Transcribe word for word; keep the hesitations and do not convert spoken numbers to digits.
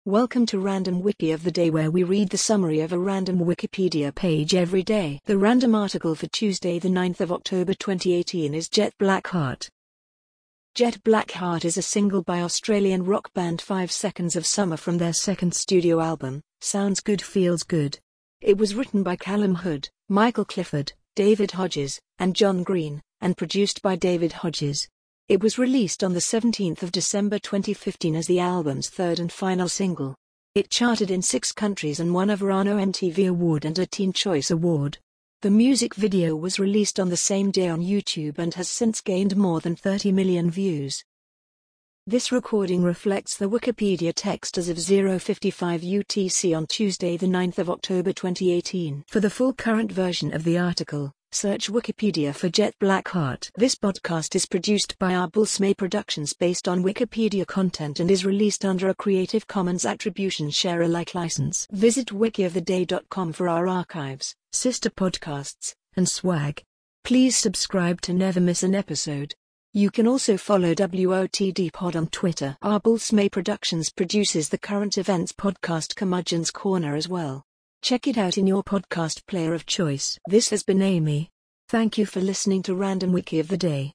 Welcome to Random Wiki of the Day, where we read the summary of a random Wikipedia page every day. The random article for Tuesday the ninth of October twenty eighteen is Jet Blackheart. Jet Blackheart is a single by Australian rock band Five Seconds of Summer from their second studio album, Sounds Good Feels Good. It was written by Callum Hood, Michael Clifford, David Hodges, and John Green, and produced by David Hodges. It was released on the seventeenth of December twenty fifteen as the album's third and final single. It charted in six countries and won a Verano M T V Award and a Teen Choice Award. The music video was released on the same day on YouTube and has since gained more than thirty million views. This recording reflects the Wikipedia text as of zero fifty-five U T C on Tuesday the ninth of October twenty eighteen. For the full current version of the article, search Wikipedia for Jet Blackheart. This podcast is produced by Arbulsmay Productions based on Wikipedia content and is released under a Creative Commons Attribution Share Alike license. Visit wiki of the day dot com for our archives, sister podcasts, and swag. Please subscribe to never miss an episode. You can also follow W O T D Pod on Twitter. Arbulsmay Productions produces the current events podcast Curmudgeon's Corner as well. Check it out in your podcast player of choice. This has been Amy. Thank you for listening to Random Wiki of the Day.